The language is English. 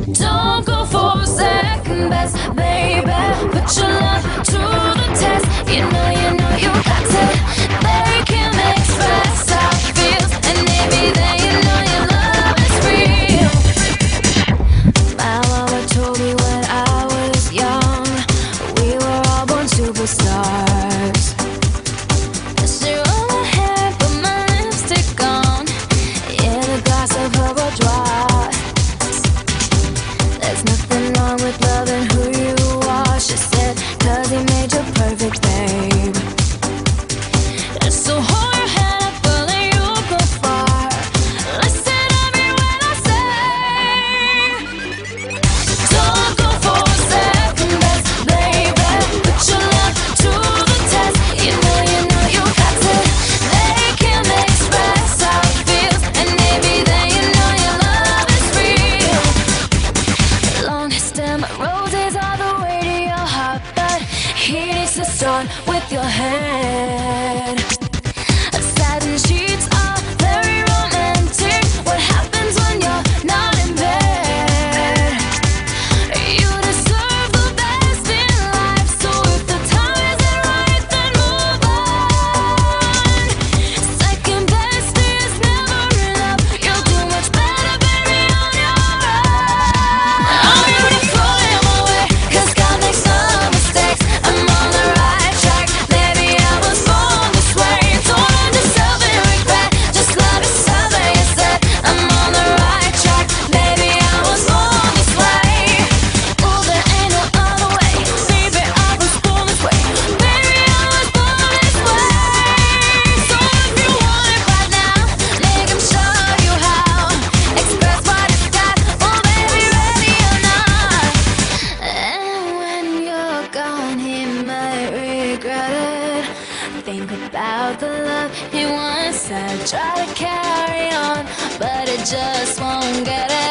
Don't go for second best, baby. Put your love to the test. You got to make him express how he feels, and maybe then your love is real. My mama told me when I was young, we were all born superstars. She rolled my hair, put my lipstick on, in a glass of her boudoir. There's nothing wrong with loving who you are, she said, 'cause he made you perfect, babe. So hold your head up, well, then you'll go far. Listen every word I say. Don't go for second best, baby. Put your love to the test. You got to make him express how he feels, and maybe then your love is real. Long stem roses all the way to your heart, but he needs to start with your hand. Satin sheets are very romantic. What happens when you're not in bed? You deserve the best in life, so if the time isn't right, then move on. Second best is never enough. You'll do much better, baby, on your own. I'm rooting for him away, 'cause God makes no mistakes. I'm on the right track, maybe I was born this way. Don't hurt yourself and regret, just love yourself and you said, I'm on the right track, maybe I was born this way. Oh, there ain't no other way, maybe I was born this way. Maybe I was born this way. So if you want it right now, make him show you how. Express what he's got, oh baby, ready or not. And when you're gone, he might regret it. Think about the love he once had. Try to carry on, but it just won't get it.